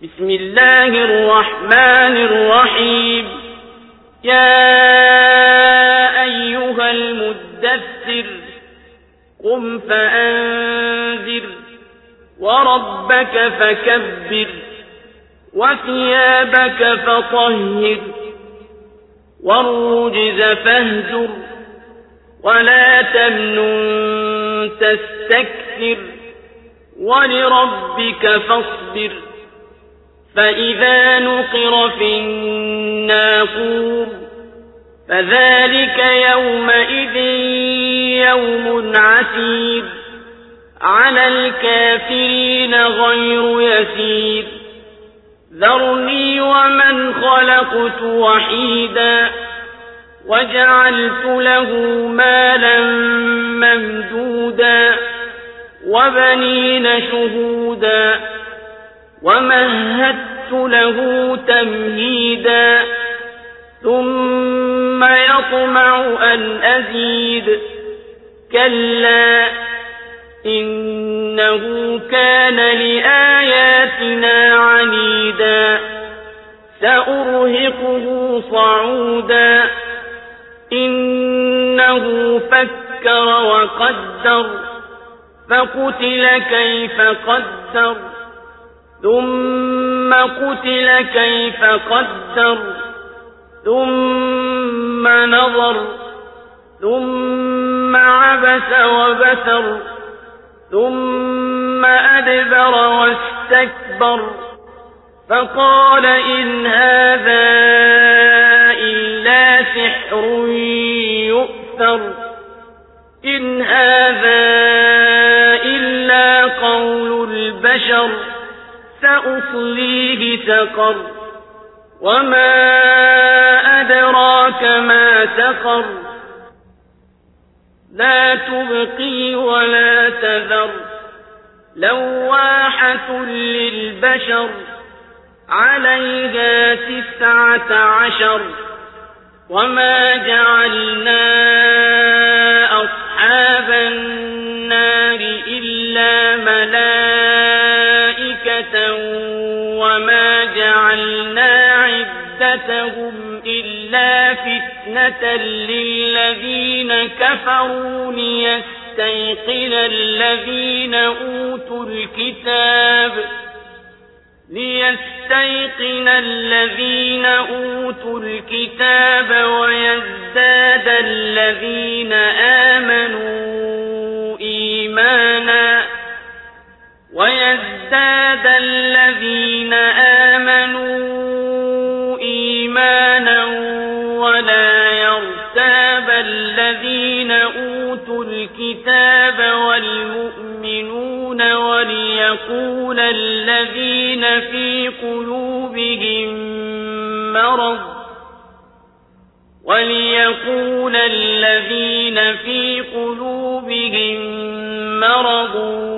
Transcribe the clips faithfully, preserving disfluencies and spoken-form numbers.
بسم الله الرحمن الرحيم. يا أيها المدثر قم فأنذر وربك فكبر وثيابك فطهر والرجز فاهجر ولا تمنن تستكثر ولربك فاصبر فإذا نقر في الناقور فذلك يومئذ يوم عسير على الكافرين غير يسير ذرني ومن خلقت وحيدا وجعلت له مالا ممدودا وبنين شهودا ومهدت له تمهيدا ثم يطمع أن أزيد كلا إنه كان لآياتنا عنيدا سأرهقه صعودا إنه فكر وقدر فقتل كيف قدر ثم قتل كيف قدر ثم نظر ثم عبس وبسر ثم أدبر واستكبر فقال إن هذا إلا سحر يؤثر إن هذا إلا قول البشر سأصليه سقر وما أدراك ما سقر لا تبقي ولا تذر لواحة للبشر عليها تسعة عشر وما جعلنا أصحاب النار إلا ملائكة وما جعلنا عدتهم إلا فتنة للذين كفروا ليستيقن الذين أوتوا الكتاب ليستيقن الذين أوتوا الكتاب ويزداد الذين آمنوا إيمانا ويزداد الذين آمنوا إيمانا ولا يرتاب الذين أوتوا الكتاب والمؤمنون وليقول الذين في قلوبهم مرض وليقول الذين في قلوبهم مرض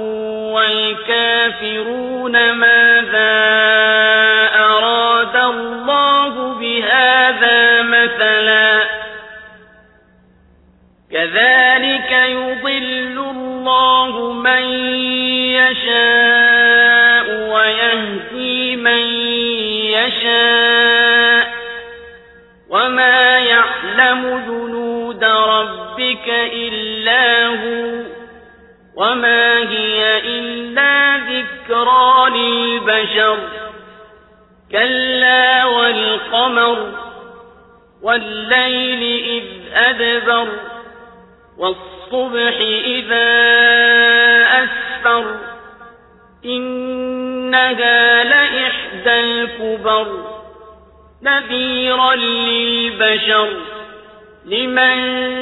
والكافرون ماذا أراد الله بهذا مثلا كذلك يضل الله من يشاء ويهدي من يشاء وما يعلم جنود ربك إلا هو وما هي إلا ذكرى للبشر كلا والقمر والليل إذ أدبر والصبح إذا أسفر إنها لإحدى الكبر نذيرا للبشر لمن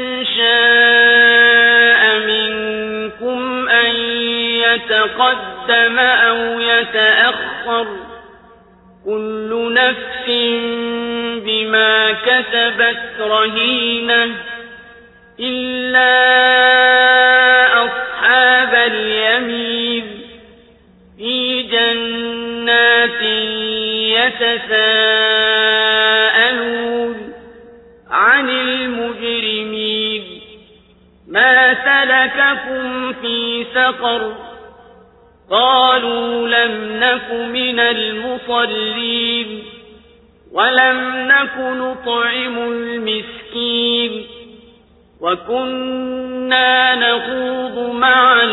شاء منكم أن يتقدم أو يتأخر كل نفس بما كسبت رهينة إلا أصحاب اليمين في جنات يتساءلون عن المجرمين ما سلككم في سقر قالوا لم نك من المصلين ولم نك نطعم المسكين وكنا نخوض مع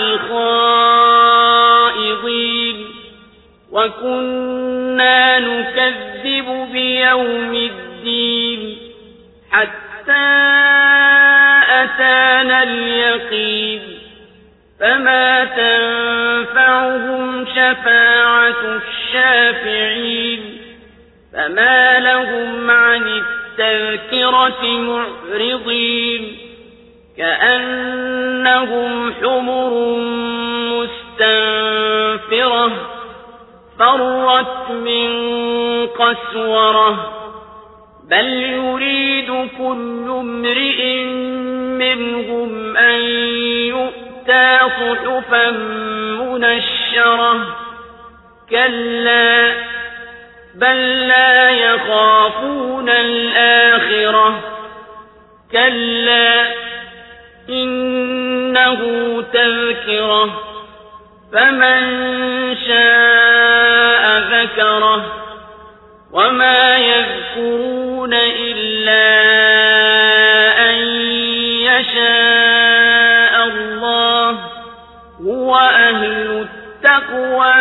الخائضين وكنا نكذب بيوم الدين حتى أتانا اليقين فما تنفعهم شفاعة الشافعين فما لهم عن التذكرة معرضين كأنهم حمر مستنفرة فرت من قسورة بل يريد كل امرئ منهم أن يؤتى صحفا منشرة كلا بل لا يخافون الآخرة كلا إنه تذكرة فمن شاء ذكره وما يذكرون إلا أن يشاء الله هو أهل التقوى